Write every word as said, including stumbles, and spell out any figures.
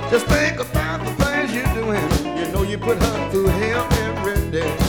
Just think about the things you're doing. You know you put her through hell every day.